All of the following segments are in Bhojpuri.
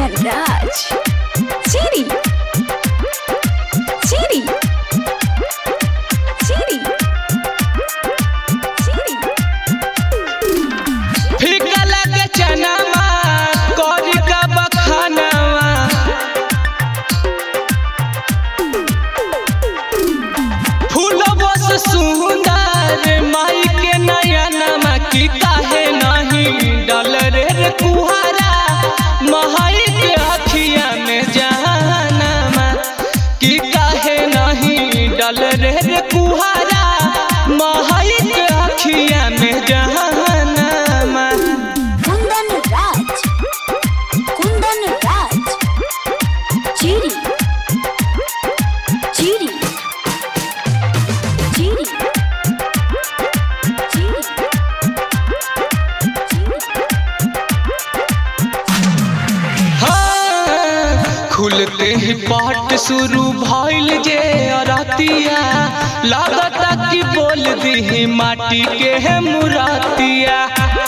Kundan Raj. Chiri. Chiri. Chiri. Chiri. फीका लगे चनावा करी का बखानावा फूल बस सुंदर माई के नयनमा की काहे नहीं डल रे कुहारा माई के अखिया में जहानमा की काहे नहीं डल रे कुहारा माई के अखिया में जहानमा। Kundan Raj. Kundan Raj. Chiri. Chiri. Chiri. Chiri. हाँ, खुलते ही पाठ शुरू भइल जे अरतिया लागता कि बोल दी माटी के है मुरातिया।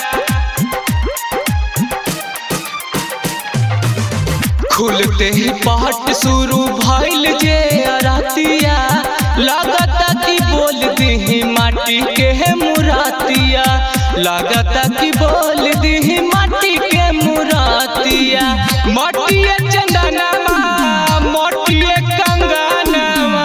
खुलते ही पाठ शुरू भइल जे अरतिया लागता कि बोल दी माटी के है मुरातिया लागता कि बोल दी माटी के मुरातिया। मोटिए चंदनमा मोटिए कंगनवा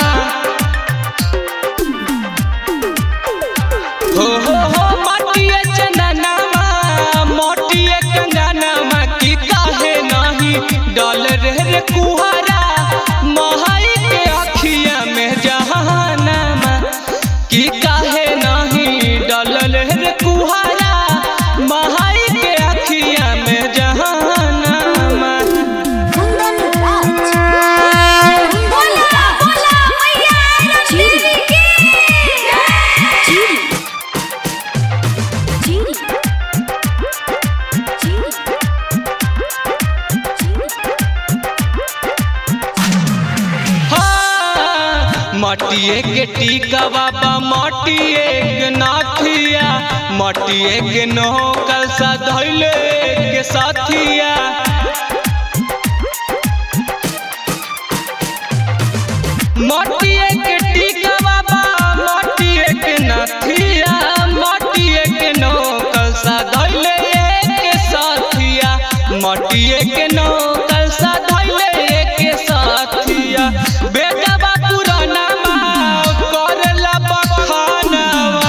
हो मोटिए चंदनमा मोटिए कंगनवा की काहे नहीं डल रे कुहारा माई के अखिया में जहानमा की काहे नहीं डल रे कुहारा माई के अखिया में जहानमा। Kundan Raj. Kundan Raj. Chiri. Chiri. Chiri. Chiri. हाँ, मटिए के टीका बाबा मटिए के नाथिया मटिए के नौकल सा धैले के साथिया। मटिए के टीका बाबा मटिए के नाथिया मटिए के नौकल सा धैले के साथिया मटिए के नौकल सा धैले के साथिया। बेटा बा पुराना करला बखानावा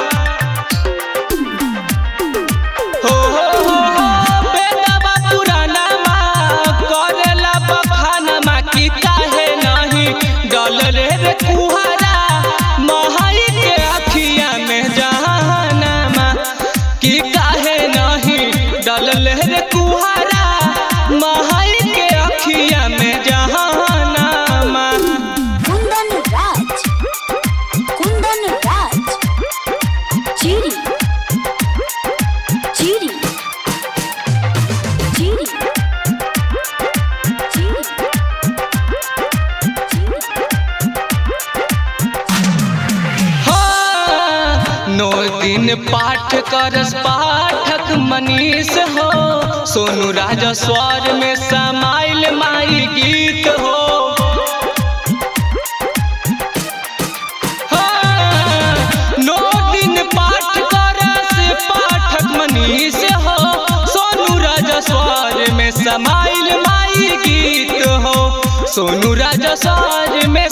हो बेटा बा पुराना करला बखानावा की काहे नहीं डल रे कुहारा माई के अखिया में जहानमा की काहे नहीं डल रे कुहारा माई के अखिया में जहानमा। Kundan Raj. Kundan Raj. Chiri. Chiri. Chiri. Chiri. हाँ, 9 दिन पाठ करस पाठक मनीष हो सोनू राजा स्वर में समाइल माई गीत हो। हाँ, 9 दिन पाठ करस पाठक मनीष हो सोनू राजा स्वर में समाइल माई गीत हो सोनू राजा स्वर में